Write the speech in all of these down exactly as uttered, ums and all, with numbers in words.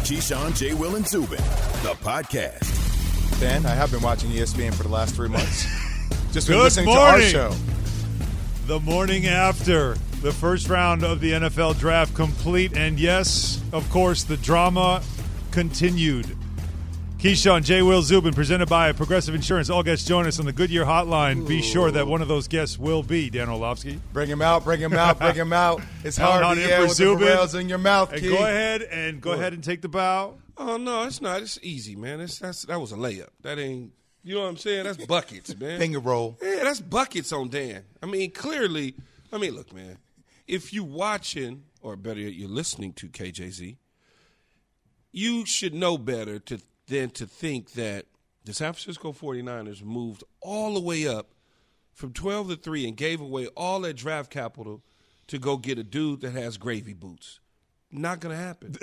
Keyshawn, J. Will, and Zubin, the podcast. Dan, I have been watching E S P N for the last three months. Just been Good listening morning. to our show. The morning after the first round of the N F L draft complete, and yes, of course, the drama continued. Keyshawn, J. Will, Zubin, presented by Progressive Insurance. All guests join us on the Goodyear Hotline. Ooh. Be sure that one of those guests will be Dan Orlovsky. Bring him out, bring him out, bring him out. It's Held hard on to in hear for with the Zubin. rails in your mouth, And Key. go ahead and go ahead and take the bow. Oh, no, it's not. It's easy, man. It's, that's, that was a layup. That ain't, you know what I'm saying? That's buckets, man. Finger roll. Yeah, that's buckets on Dan. I mean, clearly, I mean, look, man, if you watching, or better yet, you're listening to K J Z, you should know better to than to think that the San Francisco forty-niners moved all the way up from twelve to three and gave away all that draft capital to go get a dude that has gravy boots. Not going to happen.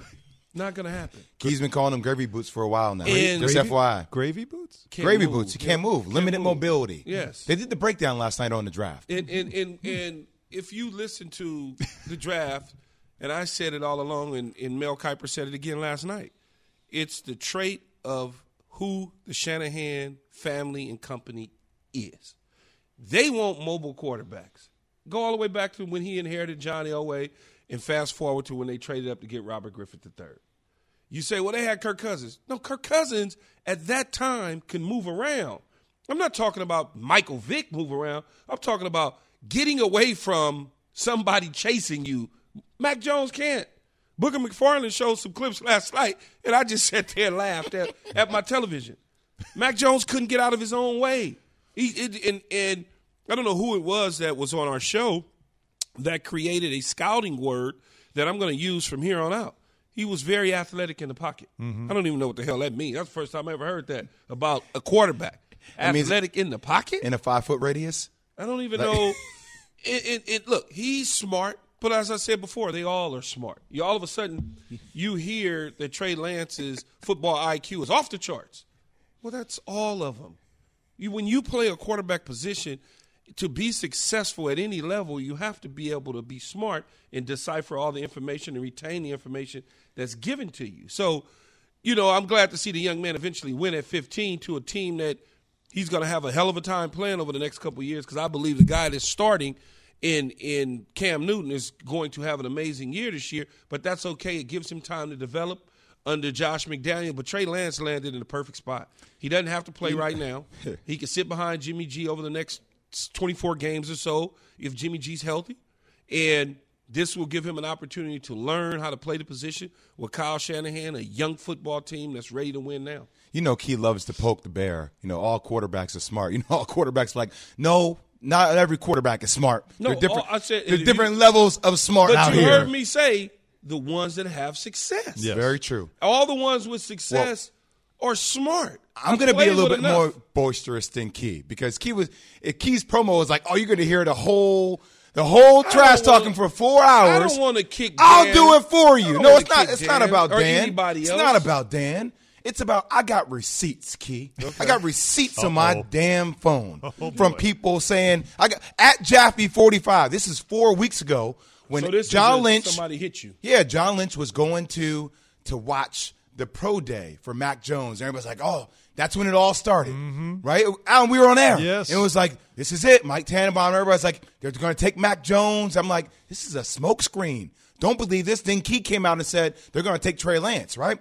Not going to happen. Key's been calling them gravy boots for a while now. And- Just Gravy? F Y I. Gravy boots? Can't Gravy move. boots. You can't move. Can't Limited move. mobility. Yes. They did the breakdown last night on the draft. And and, and and if you listen to the draft, and I said it all along, and, and Mel Kiper said it again last night, it's the trait of who the Shanahan family and company is. They want mobile quarterbacks. Go all the way back to when he inherited John Elway and fast forward to when they traded up to get Robert Griffith the third. You say, well, they had Kirk Cousins. No, Kirk Cousins at that time can move around. I'm not talking about Michael Vick move around. I'm talking about getting away from somebody chasing you. Mac Jones can't. Booker McFarland showed some clips last night, and I just sat there and laughed at, at my television. Mac Jones couldn't get out of his own way. He it, and, and I don't know who it was that was on our show that created a scouting word that I'm going to use from here on out. He was very athletic in the pocket. Mm-hmm. I don't even know what the hell that means. That's the first time I ever heard that about a quarterback. Athletic in the pocket? In a five-foot radius? I don't even Like- know. It, it, it, look, he's smart, but as I said before, they all are smart. You all of a sudden, you hear that Trey Lance's football I Q is off the charts. Well, that's all of them. You, when you play a quarterback position, to be successful at any level, you have to be able to be smart and decipher all the information and retain the information that's given to you. So, you know, I'm glad to see the young man eventually win at fifteen to a team that he's going to have a hell of a time playing over the next couple of years, because I believe the guy that's starting in in Cam Newton is going to have an amazing year this year, but that's okay. It gives him time to develop under Josh McDaniel. But Trey Lance landed in the perfect spot. He doesn't have to play right now. He can sit behind Jimmy G over the next twenty-four games or so if Jimmy G's healthy. And this will give him an opportunity to learn how to play the position with Kyle Shanahan, a young football team that's ready to win now. You know, Key loves to poke the bear. You know, all quarterbacks are smart. You know, all quarterbacks are like, no, not every quarterback is smart. No, There are different, all- I said- there's if different you- levels of smart But out you here. heard me say the ones that have success. Yes. Very true. All the ones with success are smart. I'm going to be a Played little with bit enough. more boisterous than Key, because Key was if Key's promo was like, oh, you're going to hear the whole the whole trash don't wanna- talking for four hours. I don't want to kick I'll Dan. do it for I you. don't No, wanna it's not. kick It's not Dan about or Dan. anybody It's else. not about Dan. It's about I got receipts, Key. I got receipts on my Uh-oh. damn phone Oh, from boy. people saying I got at Jaffe forty-five. This is four weeks ago when So this John is a- Lynch. somebody hit you. Yeah, John Lynch was going to to watch the pro day for Mac Jones. Everybody's like, oh, that's when it all started, right? Alan, we were on air. Yes. And it was like, this is it. Mike Tannenbaum, everybody's like, they're going to take Mac Jones. I'm like, this is a smokescreen. Don't believe this. Then Key came out and said they're going to take Trey Lance, right?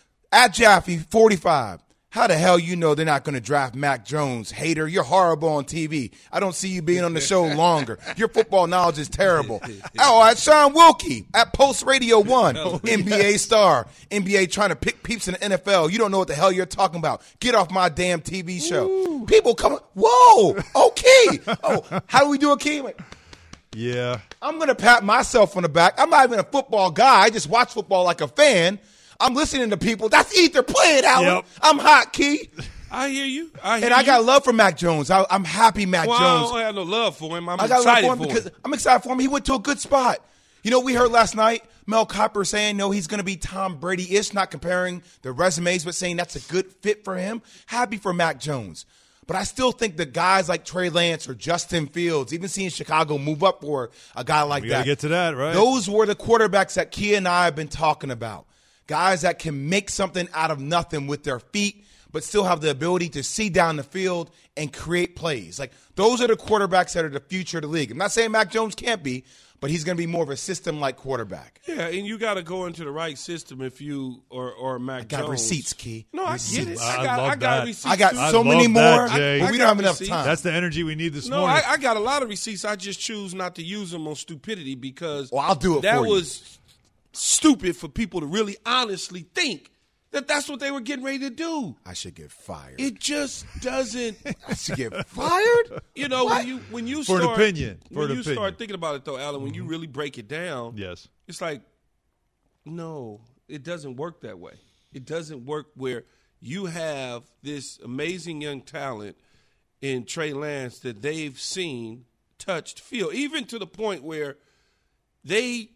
At Jaffe, forty-five. How the hell you know they're not going to draft Mac Jones? Hater, you're horrible on T V. I don't see you being on the show longer. Your football knowledge is terrible. Oh, at Sean Wilkie, at Post Radio One, N B A star. N B A trying to pick peeps in the N F L. You don't know what the hell you're talking about. Get off my damn T V show. Ooh. People come, whoa, okay. Oh, how do we do a key? Like, Yeah. I'm going to pat myself on the back. I'm not even a football guy. I just watch football like a fan. I'm listening to people. That's Ether. Play it, Alan. Yep. I'm hot, Key. I hear you. I hear And I you. got love for Mac Jones. I, I'm happy Mac well, Jones. I don't have no love for him. I'm I got excited love for him because I'm excited for him. He went to a good spot. You know, we heard last night Mel Kiper saying, no, he's going to be Tom Brady-ish, not comparing the resumes, but saying that's a good fit for him. Happy for Mac Jones. But I still think the guys like Trey Lance or Justin Fields, even seeing Chicago move up for a guy like We that. got to get to that, right? Those were the quarterbacks that Key and I have been talking about. guys that can make something out of nothing with their feet, but still have the ability to see down the field and create plays. Like, those are the quarterbacks that are the future of the league. I'm not saying Mac Jones can't be, but he's going to be more of a system-like quarterback. Yeah, and you got to go into the right system if you or or Mac I got Jones. receipts, Key. No, receipts. I get it. I I got, love I got that. receipts. I got too. I so many love more, that, Jay. but we I don't have got enough receipts. time. That's the energy we need this No, morning. I, I got a lot of receipts. I just choose not to use them on stupidity because Well, I'll do it that for you. was stupid for people to really honestly think that that's what they were getting ready to do. I should get fired. It just doesn't. I should get fired? You know, What? when you when you For an start opinion. For when an you opinion. start thinking about it though, Alan, when you really break it down, yes. it's like, no, it doesn't work that way. It doesn't work where you have this amazing young talent in Trey Lance that they've seen, touched, feel, even to the point where they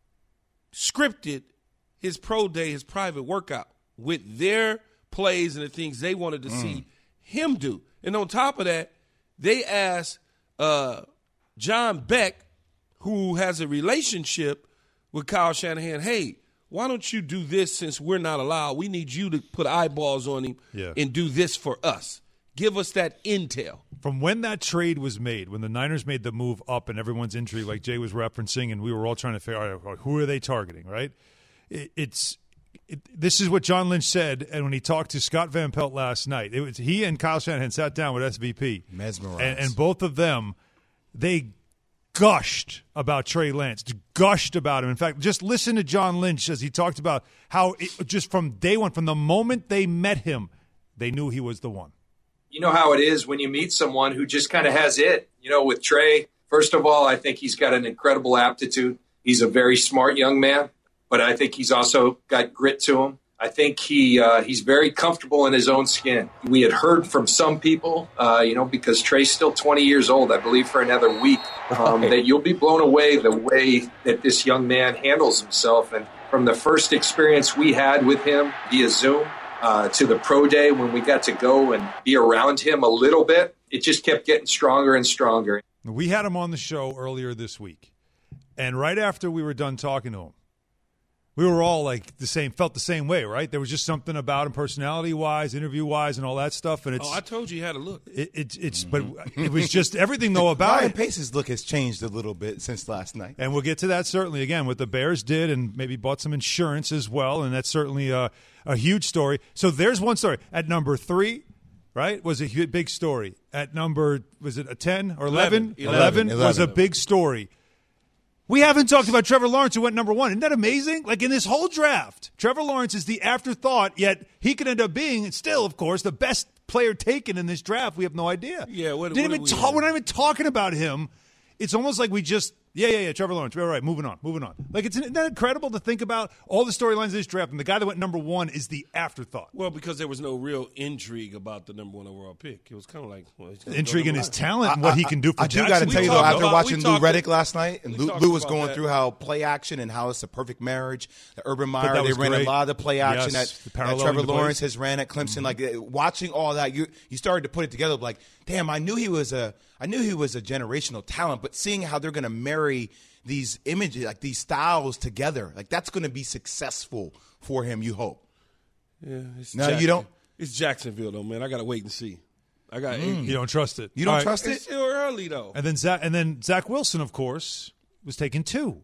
scripted his pro day, his private workout, with their plays and the things they wanted to see him do. And on top of that, they asked uh, John Beck, who has a relationship with Kyle Shanahan, hey, why don't you do this since we're not allowed? We need you to put eyeballs on him Yeah. and do this for us. Give us that intel. From when that trade was made, when the Niners made the move up and everyone's intrigue, like Jay was referencing, and we were all trying to figure out, all right, who are they targeting, right? It, it's it, this is what John Lynch said, and when he talked to Scott Van Pelt last night, it was he and Kyle Shanahan sat down with S V P, Mesmerized. and, and both of them, they gushed about Trey Lance, gushed about him. In fact, just listen to John Lynch as he talked about how it, just from day one, from the moment they met him, they knew he was the one. You know how it is when you meet someone who just kind of has it. You know, with Trey, first of all, I think he's got an incredible aptitude. He's a very smart young man, but I think he's also got grit to him. I think he uh, he's very comfortable in his own skin. We had heard from some people, uh, you know, because Trey's still twenty years old, I believe, for another week, um, that you'll be blown away the way that this young man handles himself. And from the first experience we had with him via Zoom, Uh, to the pro day when we got to go and be around him a little bit, it just kept getting stronger and stronger. We had him on the show earlier this week, and right after we were done talking to him, we were all like the same, felt the same way, right? There was just something about him, personality-wise, interview-wise, and all that stuff. And it's, Oh, I told you you had a look. it, it, it's, but it was just everything though about Ryan it. Pace's look has changed a little bit since last night. And we'll get to that certainly again. What the Bears did, and maybe bought some insurance as well, and that's certainly a, a huge story. So there's one story at number three, right? Was a hu- big story. At number was it a ten or eleven? Eleven. Eleven was a big story. We haven't talked about Trevor Lawrence, who went number one. Isn't that amazing? Like in this whole draft, Trevor Lawrence is the afterthought, yet he could end up being still, of course, the best player taken in this draft. We have no idea. Yeah, what- Didn't what even do we ta- have? we're not even talking about him. It's almost like we just, yeah, yeah, yeah, Trevor Lawrence. All right, moving on, moving on. Like, it's, isn't that incredible to think about all the storylines of this draft, and the guy that went number one is the afterthought. Well, because there was no real intrigue about the number one overall pick. It was kind of like, well, he's gonna go Intrigue in number his one. talent and what he can do for I do got to Jacksonville. tell you, though, talked after about- watching we Lou talked- Reddick last night, and we Lou, talked Lou was about going that. through how play action and how it's a perfect marriage. The Urban that Meyer, they was ran great. a lot of the play action Yes, that, the that paralleling Trevor the plays. Lawrence has ran at Clemson. Like, uh, watching all that, you you started to put it together like, damn, I knew he was a I knew he was a generational talent, but seeing how they're going to marry these images, like these styles together, like that's going to be successful for him, you hope. Yeah, it's No, Jack- you don't? It's Jacksonville, though, man. I got to wait and see. I got. You don't trust it. You don't All right. trust It's it? still early, though. And then Zach, and then Zach Wilson, of course, was taken two.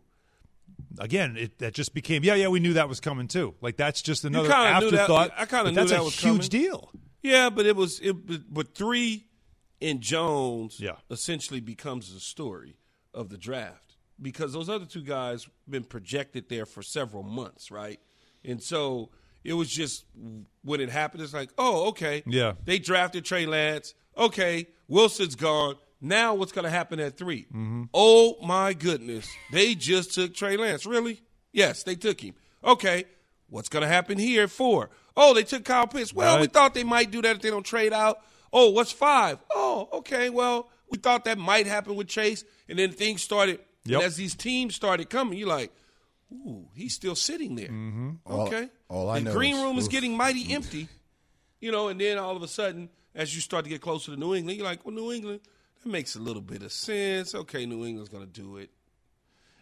Again, it, that just became yeah, yeah. We knew that was coming too. Like that's just another kinda knew that- afterthought. I kinda but knew that's that a was huge coming. deal. Yeah, but it was it. But three in Jones, Yeah. essentially becomes the story of the draft because those other two guys been projected there for several months, right? And so it was just when it happened, it's like, oh, okay, Yeah. They drafted Trey Lance. Okay, Wilson's gone. Now what's going to happen at three? Mm-hmm. Oh my goodness, they just took Trey Lance. Really? Yes, they took him. Okay, what's going to happen here at four? Oh, they took Kyle Pitts. Well, we Right. thought they might do that if they don't trade out. Oh, what's five? Oh, okay. Well, we thought that might happen with Chase, and then things started. Yep. And as these teams started coming, you're like, ooh, he's still sitting there. Mm-hmm. Okay. All- all I the know green is- room is oof. getting mighty empty, you know, and then all of a sudden, as you start to get closer to New England, you're like, well, New England, that makes a little bit of sense. Okay, New England's going to do it.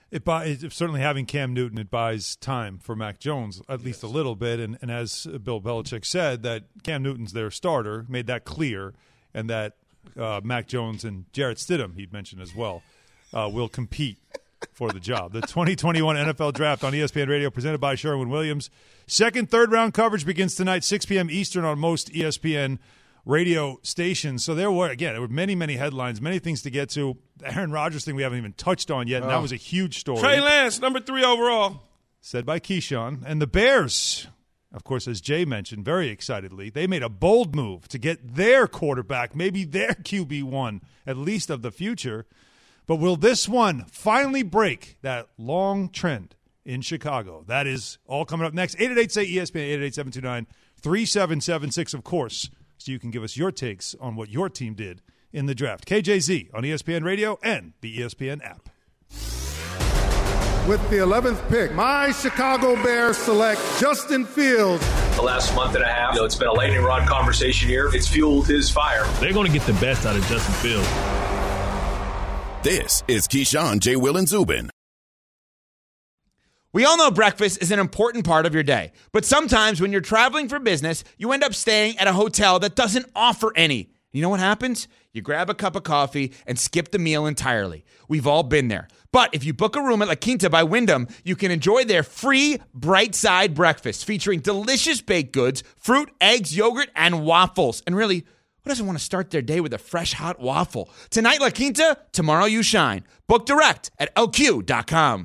It buys, certainly having Cam Newton, it buys time for Mac Jones, at least yes. a little bit. And, and as Bill Belichick said, that Cam Newton's their starter, made that clear, and that uh, Mac Jones and Jarrett Stidham, he'd mentioned as well, uh, will compete for the job. The twenty twenty-one N F L Draft on E S P N Radio, presented by Sherwin-Williams. Second, third round coverage begins tonight, six p.m. Eastern on most E S P N radio stations. So there were, again, there were many, many headlines, many things to get to. The Aaron Rodgers thing we haven't even touched on yet, and oh. that was a huge story. Trey Lance, number three overall. Said by Keyshawn. And the Bears, of course, as Jay mentioned very excitedly, they made a bold move to get their quarterback, maybe their Q B one, at least of the future. But will this one finally break that long trend in Chicago? That is all coming up next. eight eight eight, say E S P N, eight eight eight, seven two nine, three seven seven six, of course, so you can give us your takes on what your team did in the draft. K J Z on E S P N Radio and the E S P N app. With the eleventh pick, my Chicago Bears select Justin Fields. The last month and a half, you know, it's been a lightning rod conversation here. It's fueled his fire. They're going to get the best out of Justin Fields. This is Keyshawn, J. Will, and Zubin. We all know breakfast is an important part of your day, but sometimes when you're traveling for business, you end up staying at a hotel that doesn't offer any. You know what happens? You grab a cup of coffee and skip the meal entirely. We've all been there. But if you book a room at La Quinta by Wyndham, you can enjoy their free Bright Side breakfast featuring delicious baked goods, fruit, eggs, yogurt, and waffles. And really, who doesn't want to start their day with a fresh, hot waffle? Tonight, La Quinta, tomorrow you shine. Book direct at L Q dot com.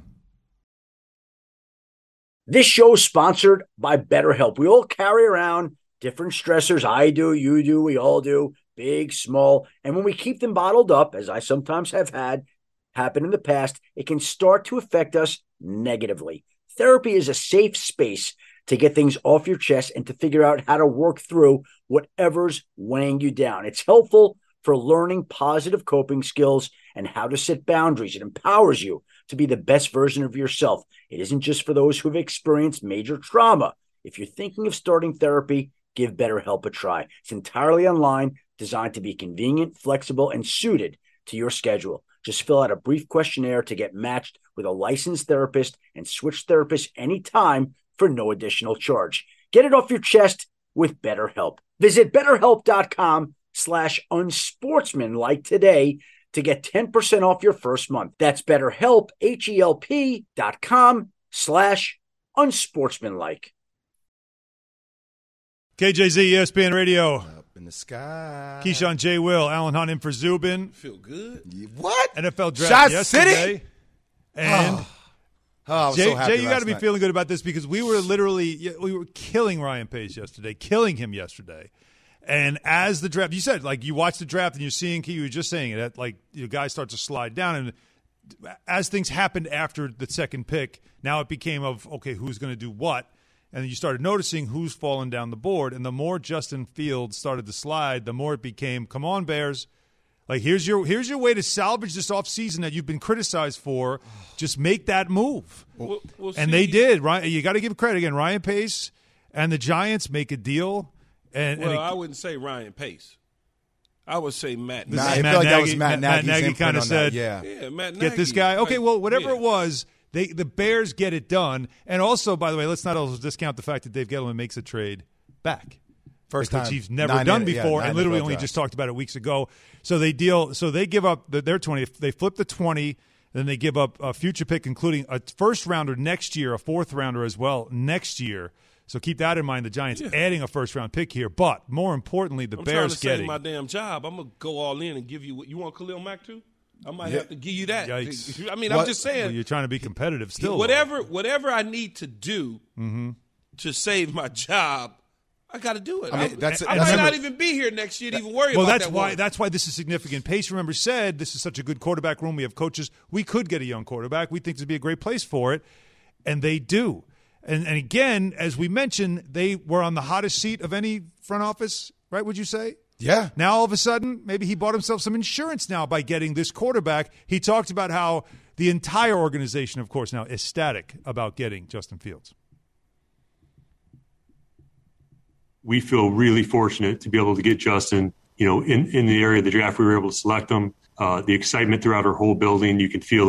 This show is sponsored by BetterHelp. We all carry around different stressors. I do, you do, we all do, big, small. And when we keep them bottled up, as I sometimes have had happen in the past, it can start to affect us negatively. Therapy is a safe space to get things off your chest and to figure out how to work through whatever's weighing you down. It's helpful for learning positive coping skills and how to set boundaries. It empowers you to be the best version of yourself. It isn't just for those who have experienced major trauma. If you're thinking of starting therapy, give BetterHelp a try. It's entirely online, designed to be convenient, flexible, and suited to your schedule. Just fill out a brief questionnaire to get matched with a licensed therapist and switch therapists anytime for no additional charge. Get it off your chest with BetterHelp. Visit BetterHelp.com slash unsportsmanlike today to get ten percent off your first month. That's BetterHelp, H-E-L-P dot com slash unsportsmanlike. K J Z, E S P N Radio. Up in the sky. Keyshawn, J. Will, Alan Hunt in for Zubin. Feel good. What? N F L draft Shot yesterday. City? And oh. Oh, I was Jay, so happy Jay, you got to be night. feeling good about this because we were literally we were killing Ryan Pace yesterday, killing him yesterday. And as the draft, you said, like, you watch the draft and you're seeing, you were just saying it, that, like, the guy starts to slide down. And as things happened after the second pick, now it became of, okay, who's going to do what? And then you started noticing who's falling down the board. And the more Justin Fields started to slide, the more it became, come on, Bears. Like, here's your here's your way to salvage this offseason that you've been criticized for. Just make that move. We'll, we'll and see. they did. Ryan, you got to give credit again. Ryan Pace and the Giants make a deal. And, well, and it, I wouldn't say Ryan Pace. I would say Matt Nah, Nagy. I feel Matt like that Nagy, was Matt Matt Nagy's Nagy imprint kind of on said, that. Yeah. Yeah, Matt get Nagy. this guy. Okay, well, whatever yeah. it was, they the Bears get it done. And also, by the way, let's not also discount the fact that Dave Gettleman makes a trade back. First which time. he's never Nine, done yeah, before, nine and literally N F L only drafts. just talked about it weeks ago. So they deal. So they give up the, their twenty. They flip the twenty. Then they give up a future pick, including a first rounder next year, a fourth rounder as well next year. So keep that in mind. The Giants Yeah. adding a first round pick here, but more importantly, the I'm Bears trying to getting save my damn job. I'm gonna go all in and give you. You want Khalil Mack too? I might Yeah. have to give you that. Yikes. I mean, What? I'm just saying. Well, you're trying to be competitive still. whatever, whatever I need to do Mm-hmm. to save my job, I got to do it. I I, mean, that's- I that's- might not even be here next year to even worry Well, about that's that why one. that's why this is significant. Pace, remember, said this is such a good quarterback room. We have coaches. We could get a young quarterback. We think this would be a great place for it, and they do. And and again, as we mentioned, they were on the hottest seat of any front office, right? Would you say? Yeah. Now all of a sudden, maybe he bought himself some insurance now by getting this quarterback. He talked about how the entire organization, of course, now is ecstatic about getting Justin Fields. We feel really fortunate to be able to get Justin, you know, in, in the area of the draft. We were able to select him. Uh, the excitement throughout our whole building, you can feel it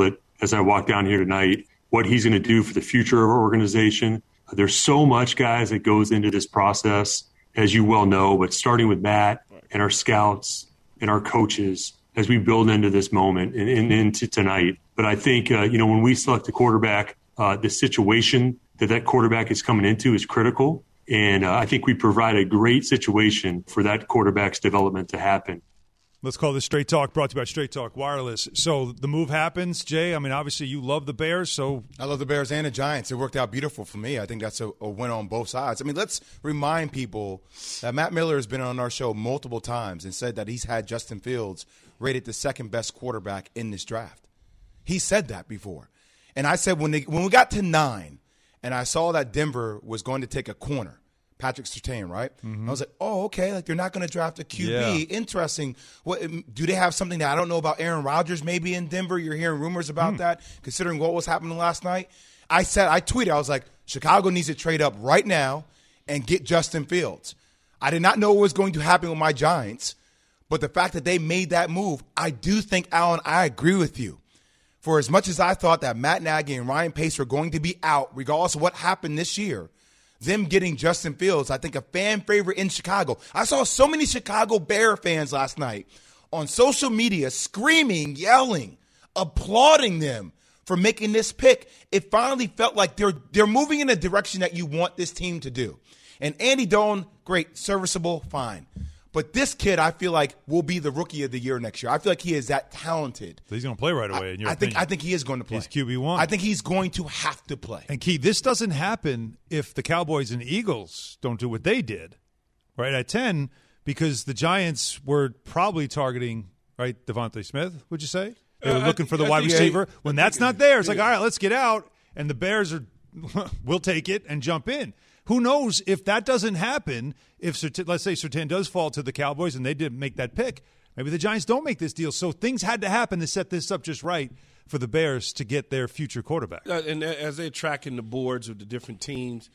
as I walk down here tonight, what he's going to do for the future of our organization. There's so much, guys, that goes into this process, as you well know, but starting with Matt and our scouts and our coaches as we build into this moment and, and into tonight. But I think, uh, you know, when we select a quarterback, uh, the situation that that quarterback is coming into is critical. And uh, I think we provide a great situation for that quarterback's development to happen. Let's call this Straight Talk, brought to you by Straight Talk Wireless. So the move happens, Jay. I mean, obviously you love the Bears, so I love the Bears and the Giants. It worked out beautiful for me. I think that's a, a win on both sides. I mean, let's remind people that Matt Miller has been on our show multiple times and said that he's had Justin Fields rated the second best quarterback in this draft. He said that before. And I said when they, when we got to nine and I saw that Denver was going to take a corner, Patrick Surtain, right? Mm-hmm. I was like, oh, okay, like they're not going to draft a Q B. Yeah. Interesting. What do they have something that I don't know about Aaron Rodgers maybe in Denver? You're hearing rumors about mm. that, considering what was happening last night. I said, I tweeted, I was like, Chicago needs to trade up right now and get Justin Fields. I did not know what was going to happen with my Giants, but the fact that they made that move, I do think, Alan, I agree with you. For as much as I thought that Matt Nagy and Ryan Pace were going to be out, regardless of what happened this year, them getting Justin Fields, I think a fan favorite in Chicago. I saw so many Chicago Bear fans last night on social media screaming, yelling, applauding them for making this pick. It finally felt like they're they're moving in a direction that you want this team to do. And Andy Dalton, great, serviceable, fine. But this kid, I feel like, will be the rookie of the year next year. I feel like he is that talented. So he's going to play right away, in your I think opinion. I think he is going to play. He's Q B one. I think he's going to have to play. And, Key, this doesn't happen if the Cowboys and Eagles don't do what they did, right, at ten, because the Giants were probably targeting, right, Devontae Smith, would you say? They were uh, looking for the I wide receiver. Yeah, when that's not there, it's yeah. like, all right, let's get out. And the Bears are, we'll take it and jump in. Who knows if that doesn't happen, if, let's say, Surtain does fall to the Cowboys and they didn't make that pick, maybe the Giants don't make this deal. So things had to happen to set this up just right for the Bears to get their future quarterback. Uh, and as they're tracking the boards of the different teams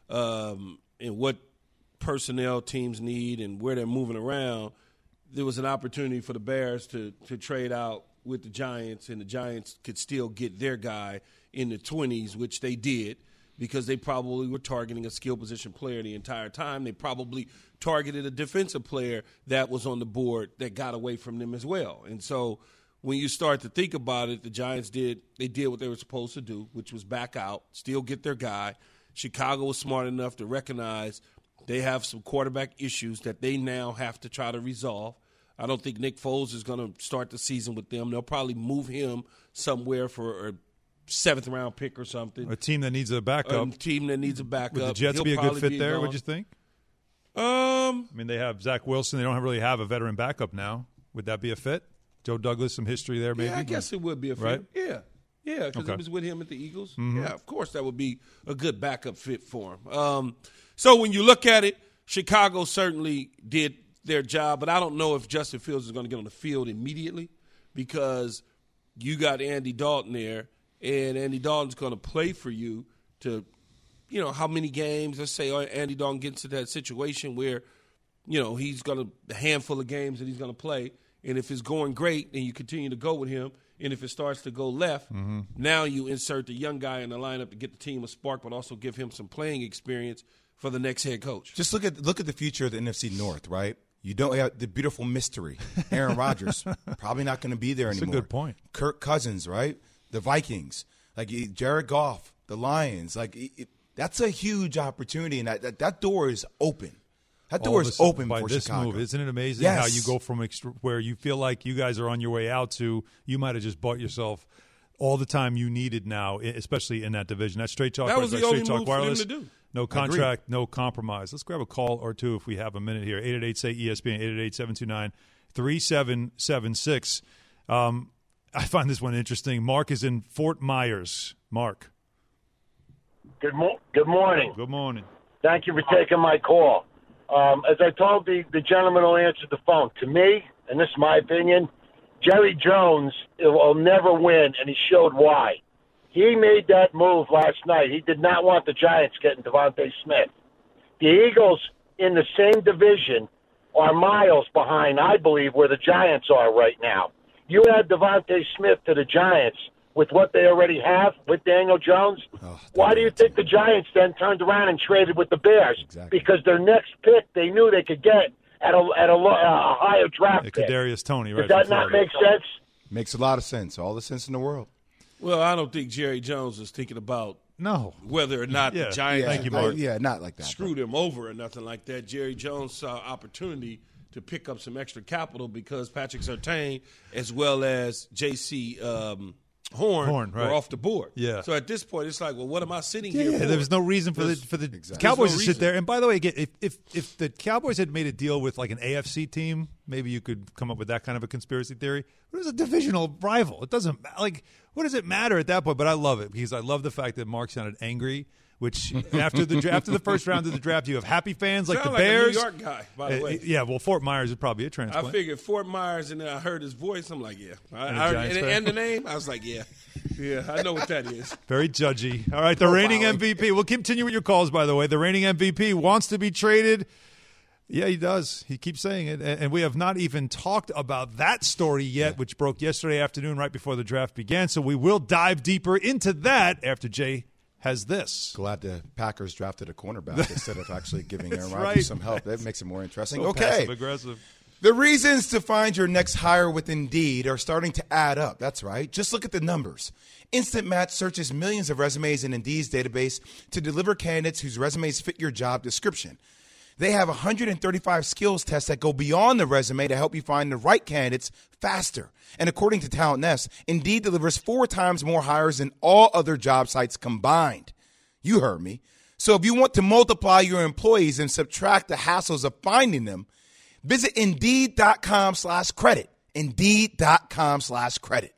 um, and what personnel teams need and where they're moving around, there was an opportunity for the Bears to, to trade out with the Giants, and the Giants could still get their guy in the twenties, which they did, because they probably were targeting a skill position player the entire time. They probably targeted a defensive player that was on the board that got away from them as well. And so when you start to think about it, the Giants did they did what they were supposed to do, which was back out, still get their guy. Chicago was smart enough to recognize they have some quarterback issues that they now have to try to resolve. I don't think Nick Foles is going to start the season with them. They'll probably move him somewhere for a seventh round pick or something. A team that needs a backup. A team that needs a backup. Would the Jets He'll be a good fit be there, gone. would you think? Um, I mean, they have Zach Wilson. They don't really have a veteran backup now. Would that be a fit? Joe Douglas, some history there maybe? Yeah, I guess it would be a fit. Right? Yeah. Yeah, because okay. it was with him at the Eagles. Mm-hmm. Yeah, of course that would be a good backup fit for him. Um, so when you look at it, Chicago certainly did their job, but I don't know if Justin Fields is going to get on the field immediately because you got Andy Dalton there, and Andy Dalton's going to play for you to, you know, how many games, let's say Andy Dalton gets into that situation where, you know, he's going to, a handful of games that he's going to play, and if it's going great, then you continue to go with him, and if it starts to go left, mm-hmm. now you insert the young guy in the lineup to get the team a spark, but also give him some playing experience for the next head coach. Just look at look at the future of the N F C North, right? You don't have the beautiful mystery. Aaron Rodgers, probably not going to be there That's anymore. That's a good point. Kirk Cousins, right? The Vikings, like Jared Goff, the Lions. Like it, that's a huge opportunity, and that, that, that door is open. That door is open by for this Chicago. move. Isn't it amazing yes. how you go from extra, where you feel like you guys are on your way out to you might have just bought yourself all the time you needed now, especially in that division. That's Straight Talk. That was right, the Straight only Talk move Wireless. for them to do. No contract, no compromise. Let's grab a call or two if we have a minute here. eight eight eight, say E S P N, eight eight eight, seven two nine, three seven seven six. Um, I find this one interesting. Mark is in Fort Myers. Mark. Good, mo- good morning. Good morning. Thank you for taking my call. Um, as I told the, the gentleman who answered the phone, to me, and this is my opinion, Jerry Jones will never win, and he showed why. He made that move last night. He did not want the Giants getting Devontae Smith. The Eagles in the same division are miles behind, I believe, where the Giants are right now. You add Devontae Smith to the Giants, with what they already have with Daniel Jones, Oh, why do you think the Giants then turned around and traded with the Bears? Exactly. Because their next pick they knew they could get at a at a, lo- a higher draft Yeah, pick. Kadarius Toney, right? Does that from not Florida. make sense? Makes a lot of sense. All the sense in the world. Well, I don't think Jerry Jones is thinking about No. whether or not Yeah. the Giants Thank you, I- Mark. yeah, not like that. screwed him over or nothing like that. Jerry Jones saw opportunity to pick up some extra capital because Patrick Surtain as well as J C Um, Horn, Horn, right. were off the board. Yeah. So at this point, it's like, well, what am I sitting Yeah, here yeah, for? there was no reason for the There's- for the Exactly. Cowboys There's no to sit reason. there. And by the way, again, if, if if the Cowboys had made a deal with like an A F C team, maybe you could come up with that kind of a conspiracy theory. But it was a divisional rival. It doesn't ma- like what does it matter at that point? But I love it because I love the fact that Mark sounded angry. Which after the dra- after the first round of the draft, you have happy fans like Sound the like a New Bears. York guy, by the Uh, way. yeah, well, Fort Myers is probably a I transplant. figured Fort Myers, and then I heard his voice. I'm like, yeah. I, And a I, Giants and, fan? and the name, I was like, yeah. Yeah, I know what that is. Very judgy. All right, the reigning M V P. We'll continue with your calls, by the way. The reigning M V P wants to be traded. Yeah, he does. He keeps saying it. And and we have not even talked about that story yet, which broke yesterday afternoon right before the draft began. So we will dive deeper into that after Jay has this. Glad the Packers drafted a cornerback instead of actually giving Aaron That's Rodgers right. some help. That makes it more interesting. So Okay. passive-aggressive. The reasons to find your next hire with Indeed are starting to add up. That's right. Just look at the numbers. Instant Match searches millions of resumes in Indeed's database to deliver candidates whose resumes fit your job description. They have one hundred thirty-five skills tests that go beyond the resume to help you find the right candidates faster. And according to Talent Nest, Indeed delivers four times more hires than all other job sites combined. You heard me. So if you want to multiply your employees and subtract the hassles of finding them, visit Indeed.com slash credit. Indeed.com slash credit.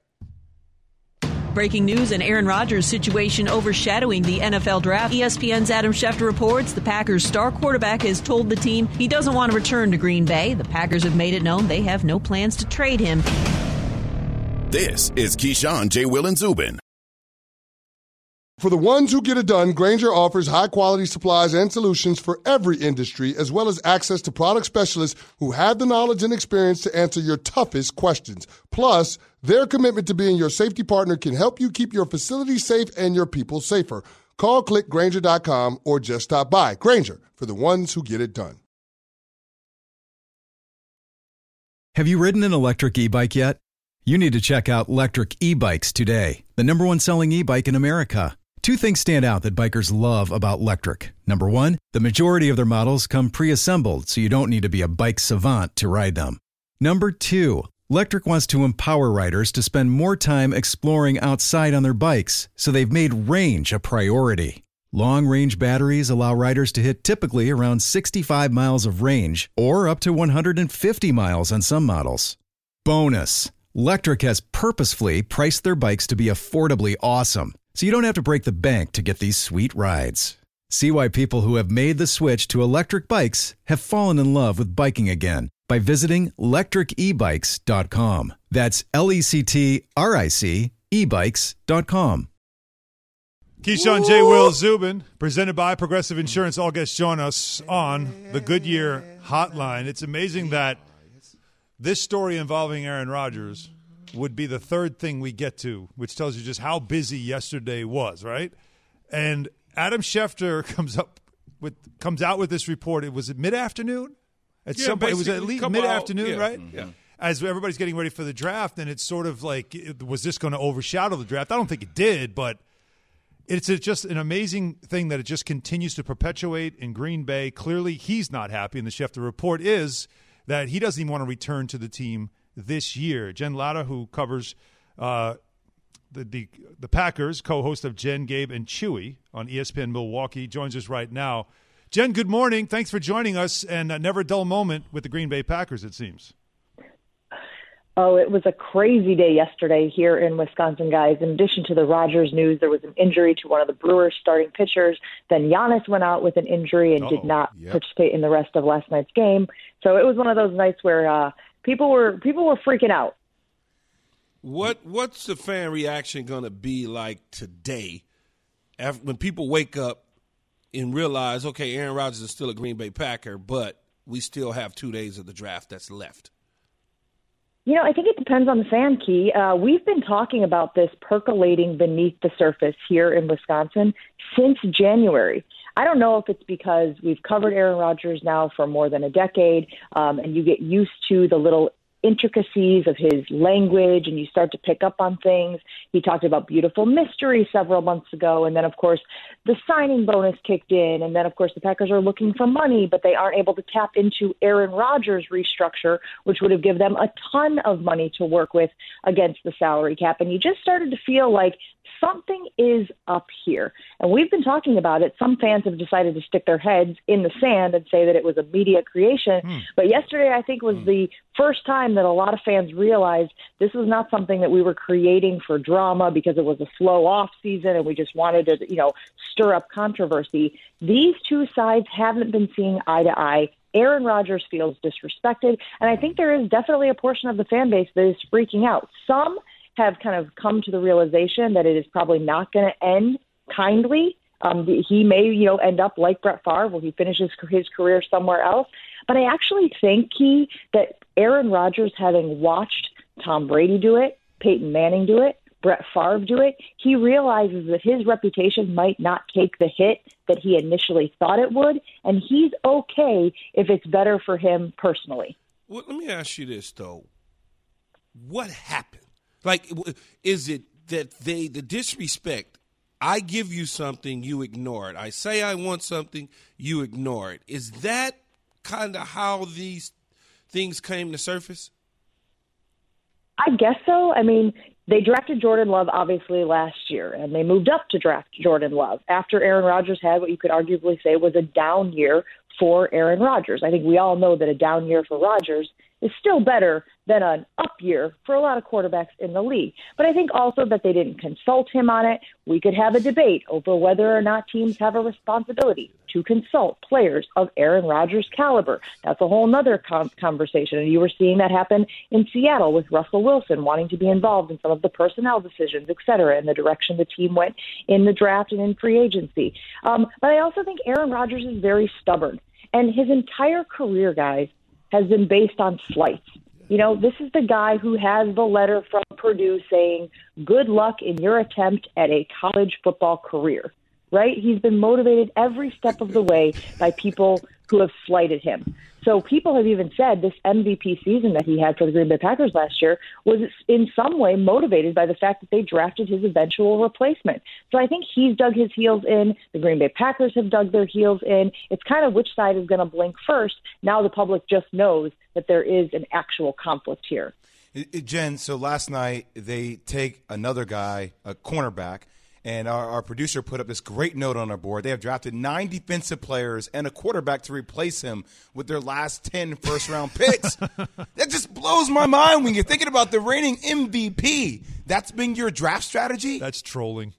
Breaking news: an Aaron Rodgers situation overshadowing the N F L draft. E S P N's Adam Schefter reports the Packers' star quarterback has told the team he doesn't want to return to Green Bay. The Packers have made it known they have no plans to trade him. This is Keyshawn, J. Will, and Zubin. For the ones who get it done, Grainger offers high-quality supplies and solutions for every industry, as well as access to product specialists who have the knowledge and experience to answer your toughest questions. Plus, their commitment to being your safety partner can help you keep your facility safe and your people safer. Call, click Grainger dot com, or just stop by. Grainger, for the ones who get it done. Have you ridden an electric e-bike yet? You need to check out Lectric E-Bikes today, the number one selling e-bike in America. Two things stand out that bikers love about Lectric. Number one, the majority of their models come pre-assembled, so you don't need to be a bike savant to ride them. Number two, Lectric wants to empower riders to spend more time exploring outside on their bikes, so they've made range a priority. Long-range batteries allow riders to hit typically around sixty-five miles of range, or up to one hundred fifty miles on some models. Bonus, Lectric has purposefully priced their bikes to be affordably awesome, so you don't have to break the bank to get these sweet rides. See why people who have made the switch to electric bikes have fallen in love with biking again by visiting lectric e bikes dot com. That's L E C T R I C e bikes dot com. Keyshawn, J. Will, Zubin, presented by Progressive Insurance. All guests join us on the Goodyear Hotline. It's amazing that this story involving Aaron Rodgers would be the third thing we get to, which tells you just how busy yesterday was, right? And Adam Schefter comes up with comes out with this report. It was at mid-afternoon? At Yeah, some point, it was at basically, least come mid-afternoon, out, yeah, right? yeah. As everybody's getting ready for the draft, and it's sort of like, was this going to overshadow the draft? I don't think it did, but it's a, just an amazing thing that it just continues to perpetuate in Green Bay. Clearly, he's not happy, and the Schefter report is that he doesn't even want to return to the team this year. Jen Lada, who covers uh, the, the the Packers, co-host of Jen, Gabe, and Chewy on E S P N Milwaukee, joins us right now. Jen, good morning. Thanks for joining us, and uh, never a dull moment with the Green Bay Packers, it seems. Oh, it was a crazy day yesterday here in Wisconsin, guys. In addition to the Rodgers news, there was an injury to one of the Brewers' starting pitchers. Then Giannis went out with an injury and Uh-oh. did not Yep. participate in the rest of last night's game. So it was one of those nights where uh, people were people were freaking out. What What's the fan reaction going to be like today after, when people wake up and realize, okay, Aaron Rodgers is still a Green Bay Packer, but we still have two days of the draft that's left? You know, I think it depends on the fan, Key. Uh, we've been talking about this percolating beneath the surface here in Wisconsin since January. I don't know if it's because we've covered Aaron Rodgers now for more than a decade, um, and you get used to the little intricacies of his language and you start to pick up on things. He talked about beautiful mystery several months ago. And then, of course, the signing bonus kicked in. And then, of course, the Packers are looking for money, but they aren't able to tap into Aaron Rodgers' restructure, which would have given them a ton of money to work with against the salary cap. And you just started to feel like something is up here. And we've been talking about it. Some fans have decided to stick their heads in the sand and say that it was a media creation. Hmm. But yesterday, I think, was hmm. the first time that a lot of fans realized this was not something that we were creating for drama because it was a slow off season and we just wanted to, you know, stir up controversy. These two sides haven't been seeing eye to eye. Aaron Rodgers feels disrespected. And I think there is definitely a portion of the fan base that is freaking out. Some have kind of come to the realization that it is probably not going to end kindly. Um, he may, you know, end up like Brett Favre, where he finishes his career somewhere else. But I actually think, Key, that Aaron Rodgers, having watched Tom Brady do it, Peyton Manning do it, Brett Favre do it, he realizes that his reputation might not take the hit that he initially thought it would, and he's okay if it's better for him personally. Well, let me ask you this, though. What happened? Like, is it that they, the disrespect, I give you something, you ignore it. I say I want something, you ignore it. Is that kind of how these things came to surface? I guess so. I mean, they drafted Jordan Love, obviously, last year, and they moved up to draft Jordan Love after Aaron Rodgers had what you could arguably say was a down year for Aaron Rodgers. I think we all know that a down year for Rodgers is still better than an up year for a lot of quarterbacks in the league. But I think also that they didn't consult him on it. We could have a debate over whether or not teams have a responsibility to consult players of Aaron Rodgers' caliber. That's a whole nother com- conversation. And you were seeing that happen in Seattle with Russell Wilson wanting to be involved in some of the personnel decisions, et cetera, in the direction the team went in the draft and in free agency. Um, but I also think Aaron Rodgers is very stubborn. And his entire career, guys, has been based on slights. You know, this is the guy who has the letter from Purdue saying, good luck in your attempt at a college football career, right? He's been motivated every step of the way by people who have slighted him. So people have even said this M V P season that he had for the Green Bay Packers last year was in some way motivated by the fact that they drafted his eventual replacement. So I think he's dug his heels in. The Green Bay Packers have dug their heels in. It's kind of which side is going to blink first. Now the public just knows that there is an actual conflict here. Jen, so last night they take another guy, a cornerback, and our, our producer put up this great note on our board. They have drafted nine defensive players and a quarterback to replace him with their last ten first-round picks. That just blows my mind when you're thinking about the reigning M V P. That's been your draft strategy? That's trolling.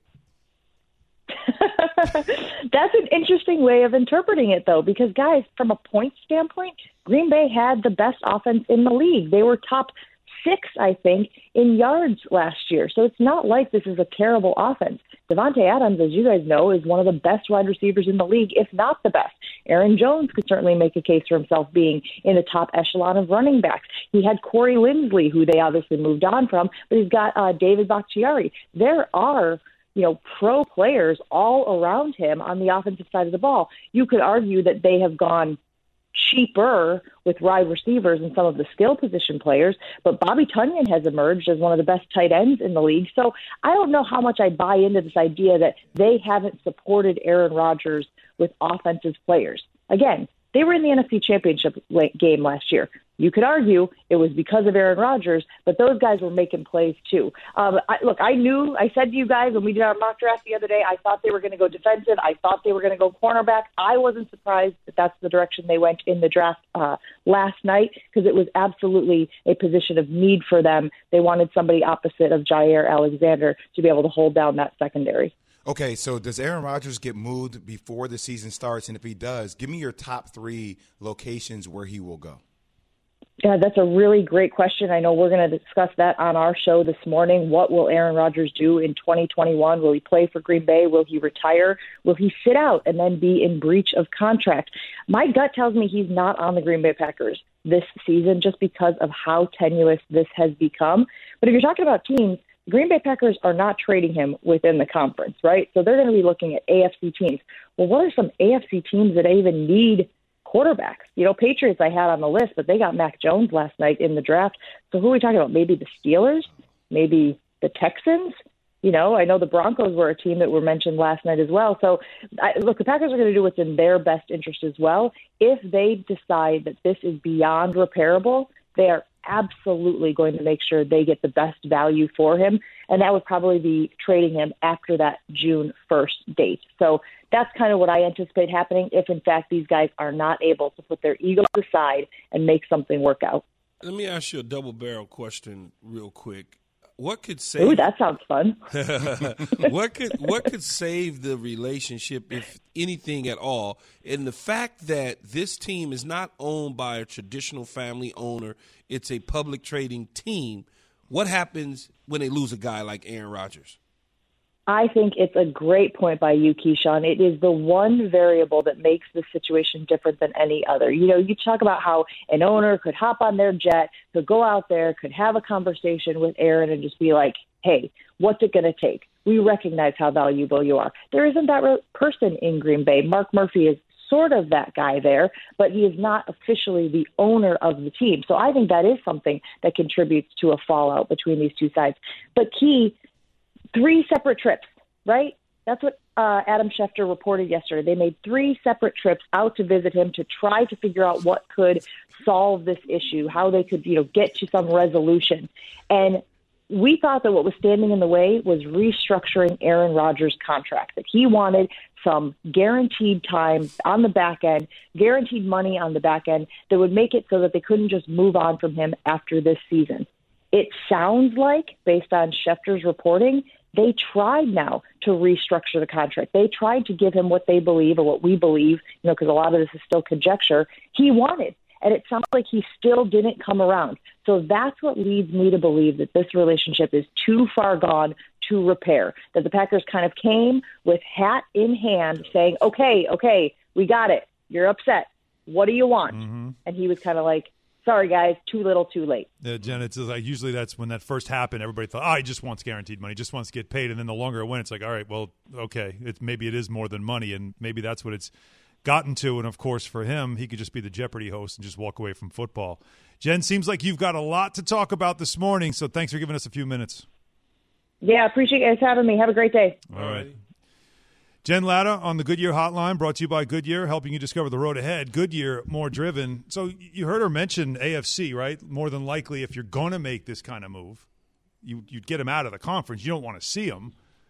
That's an interesting way of interpreting it, though, because, guys, from a point standpoint, Green Bay had the best offense in the league. They were top six, I think, in yards last year. So it's not like this is a terrible offense. Devontae Adams, as you guys know, is one of the best wide receivers in the league, if not the best. Aaron Jones could certainly make a case for himself being in the top echelon of running backs. He had Corey Linsley, who they obviously moved on from, but he's got uh, David Bakhtiari. There are, you know, pro players all around him on the offensive side of the ball. You could argue that they have gone cheaper with wide receivers and some of the skill position players, but Bobby Tunyon has emerged as one of the best tight ends in the league. So I don't know how much I buy into this idea that they haven't supported Aaron Rodgers with offensive players. Again, they were in the N F C Championship game last year. You could argue it was because of Aaron Rodgers, but those guys were making plays too. Um, I, look, I knew, I said to you guys when we did our mock draft the other day, I thought they were going to go defensive. I thought they were going to go cornerback. I wasn't surprised that that's the direction they went in the draft uh, last night because it was absolutely a position of need for them. They wanted somebody opposite of Jair Alexander to be able to hold down that secondary. Okay, so does Aaron Rodgers get moved before the season starts? And if he does, give me your top three locations where he will go. Yeah, that's a really great question. I know we're going to discuss that on our show this morning. What will Aaron Rodgers do in twenty twenty-one? Will he play for Green Bay? Will he retire? Will he sit out and then be in breach of contract? My gut tells me he's not on the Green Bay Packers. this season just because of how tenuous this has become. But if you're talking about teams, the Green Bay Packers are not trading him within the conference, right? So they're going to be looking at A F C teams. Well, what are some A F C teams that even need quarterbacks? You know, Patriots I had on the list, but they got Mac Jones last night in the draft. So who are we talking about? Maybe the Steelers? Maybe the Texans? You know, I know the Broncos were a team that were mentioned last night as well. So, I, look, the Packers are going to do what's in their best interest as well. If they decide that this is beyond repairable, they are absolutely going to make sure they get the best value for him. And that would probably be trading him after that June first date. So that's kind of what I anticipate happening if, in fact, these guys are not able to put their egos aside and make something work out. Let me ask you a double-barrel question real quick. What could save? Ooh, that sounds fun. what could what could save the relationship, if anything at all? And the fact that this team is not owned by a traditional family owner, it's a public trading team. What happens when they lose a guy like Aaron Rodgers? I think it's a great point by you, Keyshawn. It is the one variable that makes the situation different than any other. You know, you talk about how an owner could hop on their jet, could go out there, could have a conversation with Aaron and just be like, hey, what's it going to take? We recognize how valuable you are. There isn't that re- person in Green Bay. Mark Murphy is sort of that guy there, but he is not officially the owner of the team. So I think that is something that contributes to a fallout between these two sides. But Key, three separate trips, right? That's what uh, Adam Schefter reported yesterday. They made three separate trips out to visit him to try to figure out what could solve this issue, how they could, you know, get to some resolution. And we thought that what was standing in the way was restructuring Aaron Rodgers' contract, that he wanted some guaranteed time on the back end, guaranteed money on the back end that would make it so that they couldn't just move on from him after this season. It sounds like, based on Schefter's reporting, they tried now to restructure the contract. They tried to give him what they believe, or what we believe, you know, because a lot of this is still conjecture, he wanted. And it sounds like he still didn't come around. So that's what leads me to believe that this relationship is too far gone to repair, that the Packers kind of came with hat in hand saying, okay, okay, we got it. You're upset. What do you want? Mm-hmm. And he was kind of like, sorry, guys, too little, too late. Yeah, Jen, it's like usually that's when that first happened. Everybody thought, oh, he just wants guaranteed money, just wants to get paid. And then the longer it went, it's like, all right, well, okay, it's, maybe it is more than money, and maybe that's what it's gotten to. And, of course, for him, he could just be the Jeopardy host and just walk away from football. Jen, seems like you've got a lot to talk about this morning, so thanks for giving us a few minutes. Yeah, appreciate you guys having me. Have a great day. All right. Jen Latta on the Goodyear Hotline, brought to you by Goodyear, helping you discover the road ahead. Goodyear, more driven. So you heard her mention A F C, right? More than likely, if you're going to make this kind of move, you, you'd get him out of the conference. You don't want to see him.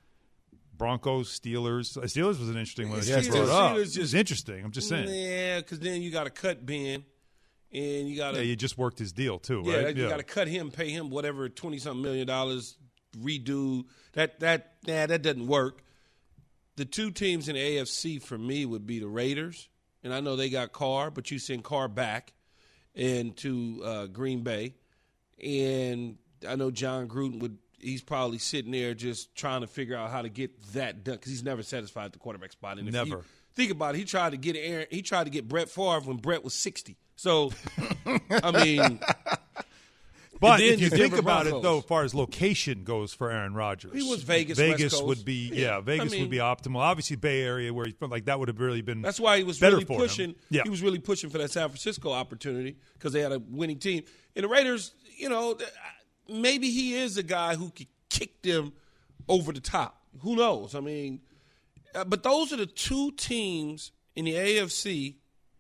Broncos, Steelers. Steelers was an interesting one. Yeah, Steelers, brought up. Steelers just, it was interesting. I'm just saying. Yeah, because then you got to cut Ben, and you got to. Yeah, you just worked his deal too, yeah, right? You yeah, got to cut him, pay him whatever twenty something million dollars, redo that. That nah, that doesn't work. The two teams in the A F C for me would be the Raiders, and I know they got Carr, but you send Carr back and to uh, Green Bay, and I know John Gruden would. He's probably sitting there just trying to figure out how to get that done because he's never satisfied at the quarterback spot. And if never. You think about it. He tried to get Aaron. He tried to get Brett Favre when Brett was sixty. So, I mean. But if you think about it, though, as far as location goes for Aaron Rodgers, he was Vegas. Vegas West Coast. would be, yeah, Vegas I mean, would be optimal. Obviously, Bay Area, where he felt like that would have really been. That's why he was better really for pushing. Him. Yeah. He was really pushing for that San Francisco opportunity because they had a winning team. And the Raiders, you know, maybe he is a guy who could kick them over the top. Who knows? I mean, but those are the two teams in the A F C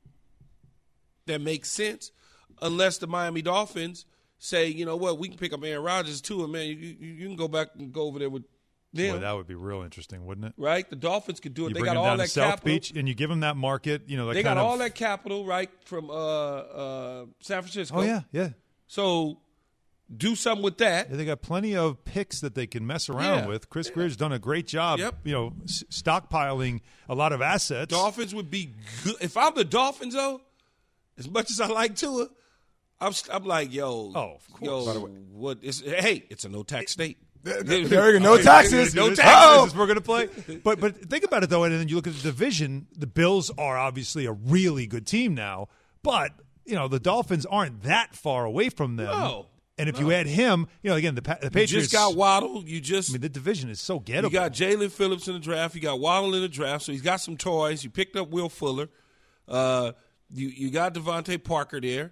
that make sense, unless the Miami Dolphins say, you know what, we can pick up Aaron Rodgers too, and man, you, you, you can go back and go over there with them. Boy, that would be real interesting, wouldn't it? Right? The Dolphins could do it. You they bring got them all down that to South capital. Beach, and you give them that market. You know, that they kind got of, all that capital right from uh, uh, San Francisco. Oh yeah, yeah. So do something with that. Yeah, they got plenty of picks that they can mess around Yeah. with. Chris yeah. Greer's done a great job. Yep. You know, s- stockpiling a lot of assets. Dolphins would be good if I'm the Dolphins, though. As much as I like Tua. I'm, I'm like, yo, oh, of course. Yo, what is? Hey, it's a no tax state. There no taxes. No taxes. Oh. We're going to play. But but think about it though, and then you look at the division. The Bills are obviously a really good team now, but you know, the Dolphins aren't that far away from them. No. And if no. you add him, you know, again, the, the Patriots. You just got Waddle. You just. I mean, the division is so gettable. You got Jalen Phillips in the draft. You got Waddle in the draft. So he's got some toys. You picked up Will Fuller. Uh, you you got Devontae Parker there.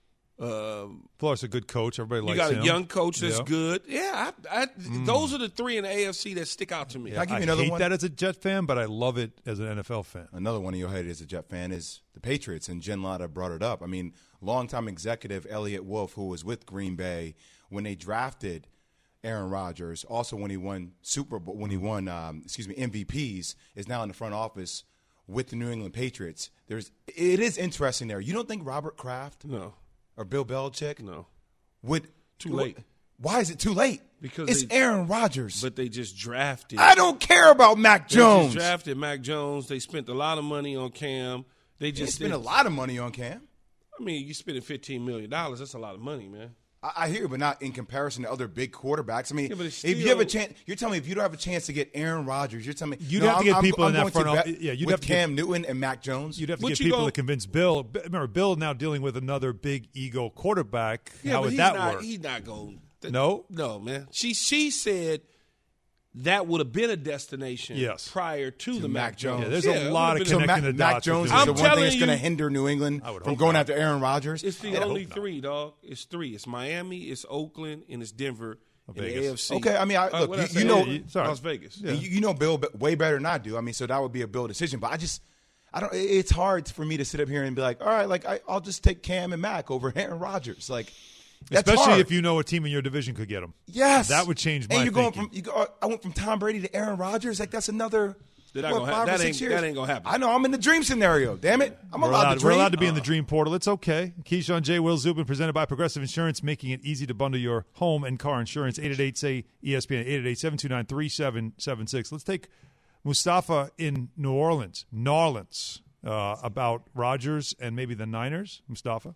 Uh, Plus a good coach. Everybody likes him. You got him. a young coach that's yeah. good. Yeah, I, I, mm. those are the three in the A F C that stick out to me. Yeah, I, give you another I hate one? that as a Jet fan, but I love it as an N F L fan. Another one of your head as a Jet fan is the Patriots, and Jen Latta brought it up. I mean, longtime executive Elliott Wolf, who was with Green Bay when they drafted Aaron Rodgers, also when he won Super Bowl, when he won, um, excuse me, M V Ps, is now in the front office with the New England Patriots. There's, it is interesting there. You don't think Robert Kraft? No. Or Bill Belichick? No. Would too late. Why is it too late? Because it's they, Aaron Rodgers. But they just drafted. I don't care about Mac Jones. They just drafted Mac Jones. They spent a lot of money on Cam. They just they spent a lot of money on Cam. I mean, you spending fifteen million dollars. That's a lot of money, man. I, I hear, but not in comparison to other big quarterbacks. I mean, yeah, still, if you have a chance, you're telling me if you don't have a chance to get Aaron Rodgers, you're telling me you'd no, have to get I'm, people I'm, in I'm that front office. office. Yeah, you'd with have to Cam get, Newton and Mac Jones. You'd have to what get people go, to convince Bill. Remember, Bill now dealing with another big ego quarterback. Yeah, How but would he's that not, work? He's not going. No, no, man. She she said that would have been a destination yes. prior to, to the Mac, Mac Jones. Yeah, there's yeah, a lot of so connecting Mac, the Mac dots. Jones is I'm the one thing that's you, going to hinder New England from going not. after Aaron Rodgers. It's the only three, dog. It's three. It's Miami, it's Oakland, and it's Denver in the A F C. Okay, I mean, I, uh, look, you, I you know, yeah, Las Vegas. Yeah. You, you know Bill way better than I do. I mean, so that would be a Bill decision. But I just, I don't. It's hard for me to sit up here and be like, all right, like I, I'll just take Cam and Mac over Aaron Rodgers, like. That's Especially hard. if you know a team in your division could get him. Yes, that would change my and you're going thinking. from you go, I went from Tom Brady to Aaron Rodgers. Like that's another what, gonna five that or six ain't, years. That ain't gonna happen. I know. I'm in the dream scenario. Damn it, I'm we're allowed, allowed to dream. We're allowed to be in the dream portal. It's okay. Keyshawn, J. Will, Zubin, presented by Progressive Insurance, making it easy to bundle your home and car insurance. eight eight eight, say, E S P N, eight eight eight, seven two nine, three seven seven six. Let's take Mustafa in New Orleans, New Orleans, uh, about Rodgers and maybe the Niners. Mustafa?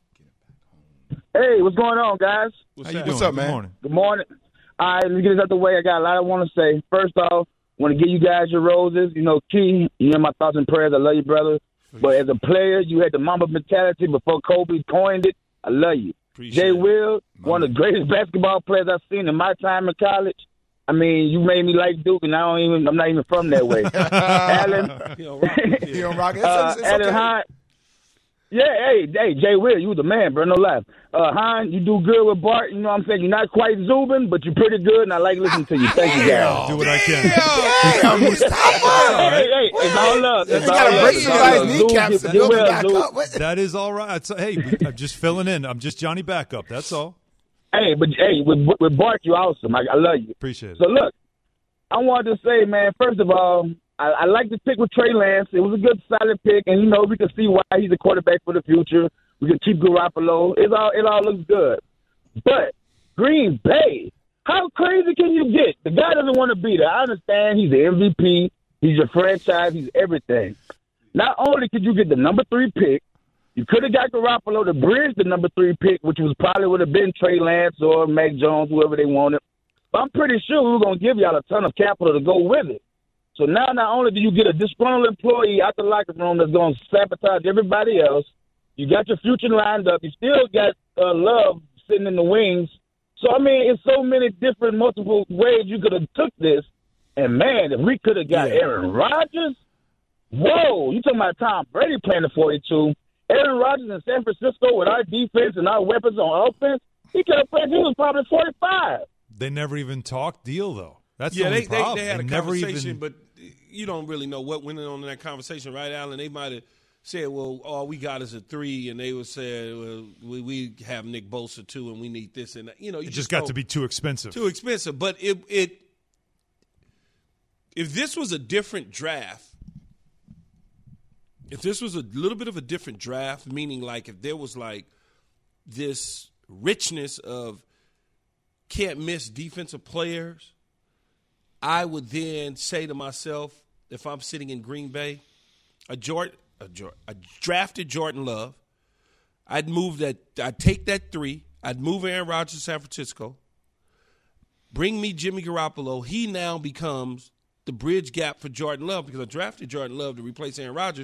Hey, what's going on, guys? What's, How you doing? What's up, man? Good morning. Good morning. All right, let me get this out the way. I got a lot I want to say. First off, I want to give you guys your roses. You know, Key, you know my thoughts and prayers. I love you, brother. But as a player, you had the Mamba mentality before Kobe coined it. I love you. Appreciate Jay Will, Mamba. one of the greatest basketball players I've seen in my time in college. I mean, you made me like Duke, and I don't even. I'm not even from that way. Alan, you don't rock it. It's, uh, it's Alan okay. Hine. Yeah, hey, hey, Jay Will, you the man, bro. No lie. Uh, Hine, you do good with Bart. You know what I'm saying? You're not quite Zubin, but you're pretty good, and I like listening to you. Thank you, guys. I'll do what I can. Damn, Mustafa. Hey, hey, hey, it's all love. It's You all gotta love. break It's some all guys' love. kneecaps Zub, and get build them well, back Zub. up. That is all right. It's, hey, I'm just filling in. I'm just Johnny Backup. That's all. Hey, but hey, with, with Bart, you awesome. I, I love you. Appreciate it. So look, I wanted to say, man. First of all, I, I like the pick with Trey Lance. It was a good, solid pick, and you know we can see why he's a quarterback for the future. We can keep Garoppolo. It all it all looks good. But Green Bay, how crazy can you get? The guy doesn't want to be there. I understand he's the M V P. He's your franchise. He's everything. Not only could you get the number three pick, you could have got Garoppolo to bridge the number three pick, which was probably would have been Trey Lance or Mac Jones, whoever they wanted. But I'm pretty sure we were going to give y'all a ton of capital to go with it. So now not only do you get a disgruntled employee out the locker room that's going to sabotage everybody else, you got your future lined up. You still got uh, Love sitting in the wings. So, I mean, it's so many different, multiple ways you could have took this. And, man, if we could have got Yeah. Aaron Rodgers, whoa, you talking about Tom Brady playing the forty-two. Aaron Rodgers in San Francisco with our defense and our weapons on offense, he could have played. He was probably forty-five. They never even talked deal, though. That's yeah, the only they, they, problem. they had a never conversation, even... but you don't really know what went on in that conversation, right, Alan? They might have said, well, all we got is a three, and they would say, well, we, we have Nick Bosa, too, and we need this and that. You know, you It just just got don't- to be too expensive. Too expensive. But it, it if this was a different draft, if this was a little bit of a different draft, meaning like if there was like this richness of can't miss defensive players, I would then say to myself, if I'm sitting in Green Bay, a Jordan, a, Jordan, a drafted Jordan Love, I'd move that. I'd take that three. I'd move Aaron Rodgers to San Francisco. Bring me Jimmy Garoppolo. He now becomes the bridge gap for Jordan Love because I drafted Jordan Love to replace Aaron Rodgers.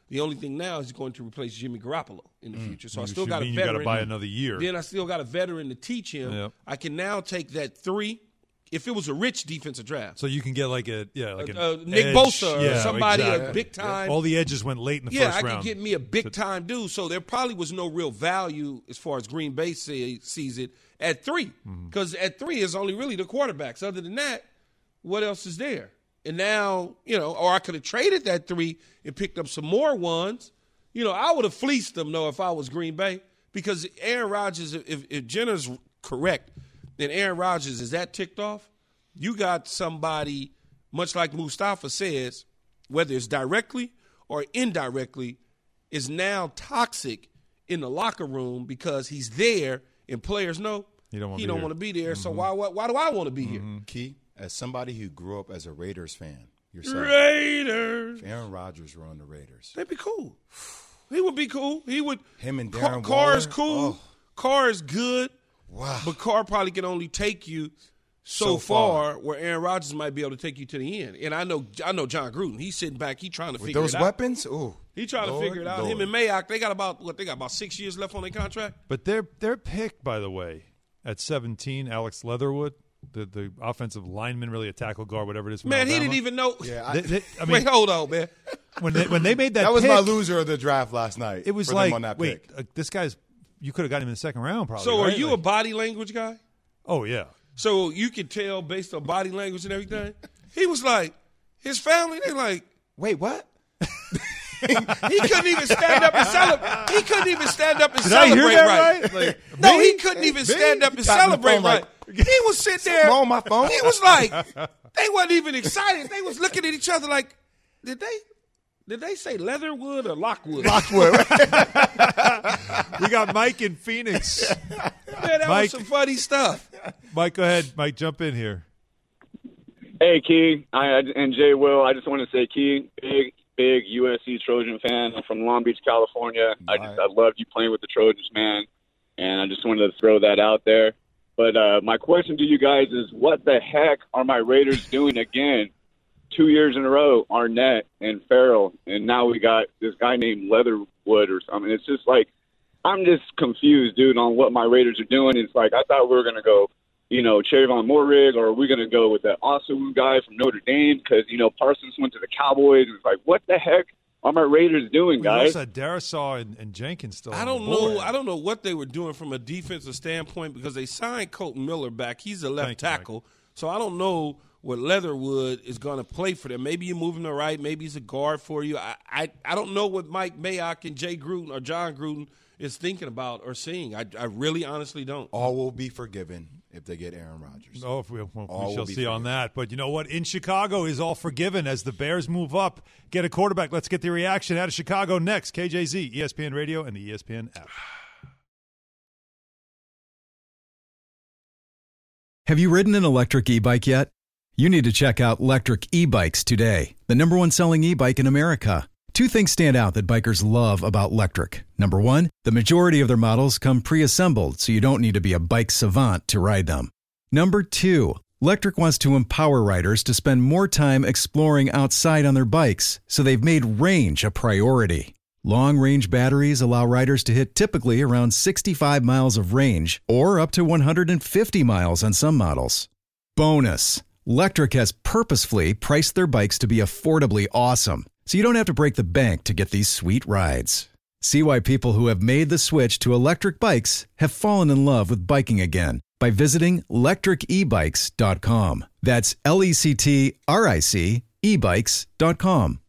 The only thing now is he's going to replace Jimmy Garoppolo in the Mm. future. So I Which still should got a mean veteran. you got to buy another year. Then I still got a veteran to teach him. Yep. I can now take that three. If it was a rich defensive draft, So you can get like a yeah, like Uh, an uh, Nick edge. Bosa or Yeah, somebody, a exactly. big time- All the edges went late in the yeah, first I round. could get me a big time dude. So there probably was no real value as far as Green Bay say, sees it at three, Mm-hmm. because at three is only really the quarterbacks. Other than that, what else is there? And now, you know, or I could have traded that three and picked up some more ones. You know, I would have fleeced them though if I was Green Bay, because Aaron Rodgers, if, if Jenner's correct, then Aaron Rodgers is that ticked off. You got somebody, much like Mustafa says, whether it's directly or indirectly, is now toxic in the locker room because he's there and players know He don't wanna he be don't here. want to be there. So why, why why do I want to be here? Key, as somebody who grew up as a Raiders fan yourself, Raiders. if Aaron Rodgers were on the Raiders, They'd be cool. He would be cool. He would. him and Carr, Darren Carr is Waller, cool. oh. Carr is good. Wow. But Carr probably can only take you so, So far, far. where Aaron Rodgers might be able to take you to the end. And I know I know John Gruden. He's sitting back. He trying to With figure those it out. weapons, ooh, He trying Lord, to figure it out. Lord. Him and Mayock, they got about what they got about six years left on their contract. But their their pick, by the way, at seventeen, Alex Leatherwood, the, the offensive lineman, really a tackle guard, whatever it is. From Man, he Alabama. didn't even know. Yeah, I- They- they- I mean, Wait, hold on, man. when they when they made that, that was pick, my loser of the draft last night. It was for like, them on that wait, pick. uh, this guy's. You could have gotten him in the second round, probably. So, are right? you Like- a body language guy? Oh yeah. So you can tell based on body language and everything. He was like, his family. They like, Wait, what? he couldn't even stand up and celebrate. He couldn't even stand up and Did I hear celebrate that right. right? Like, no, me? he couldn't even Me? stand up and Got on the celebrate phone right. like, He was sitting there. wrong with my phone? He was like, they wasn't even excited. They was looking at each other like, did they? Did they say Leatherwood or Lockwood? Lockwood. We got Mike in Phoenix. Man, that Mike. was some funny stuff. Mike, go ahead. Mike, jump in here. Hey, Key, I, and Jay Will, I just want to say, Key, big, big U S C Trojan fan. I'm from Long Beach, California. I just I loved you playing with the Trojans, man, and I just wanted to throw that out there. But uh, my question to you guys is, what the heck are my Raiders doing again? Two years in a row, Arnett and Farrell, and now we got this guy named Leatherwood or something. It's just like, I'm just confused, dude, on what my Raiders are doing. It's like, I thought we were going to go, you know, Trayvon Moehrig, or are we going to go with that Osawu guy from Notre Dame? Because, you know, Parsons went to the Cowboys, and it's like, what the heck are my Raiders doing, We guys? also had Darisaw and, and Jenkins still. I on don't the board. know. I don't know what they were doing from a defensive standpoint because they signed Colton Miller back. He's a left Thank you, Mike. tackle, so I don't know what Leatherwood is going to play for them. Maybe you move him to right. Maybe he's a guard for you. I, I I don't know what Mike Mayock and Jay Gruden or John Gruden is thinking about or seeing. I, I really honestly don't. All will be forgiven if they get Aaron Rodgers. Oh, if we, well, All we shall will be see on forgiven. that. But you know what? In Chicago is all forgiven as the Bears move up, get a quarterback. Let's get the reaction out of Chicago next. K J Z, E S P N Radio, and the E S P N app. Have you ridden an electric e-bike yet? You need to check out Lectric E-Bikes today, the number one selling e-bike in America. Two things stand out that bikers love about Lectric. Number one, the majority of their models come pre-assembled, so you don't need to be a bike savant to ride them. Number two, Lectric wants to empower riders to spend more time exploring outside on their bikes, so they've made range a priority. Long-range batteries allow riders to hit typically around sixty-five miles of range, or up to one hundred fifty miles on some models. Bonus, Lectric has purposefully priced their bikes to be affordably awesome, so you don't have to break the bank to get these sweet rides. See why people who have made the switch to electric bikes have fallen in love with biking again by visiting lectric e bikes dot com. That's L E C T R I C e bikes dot com.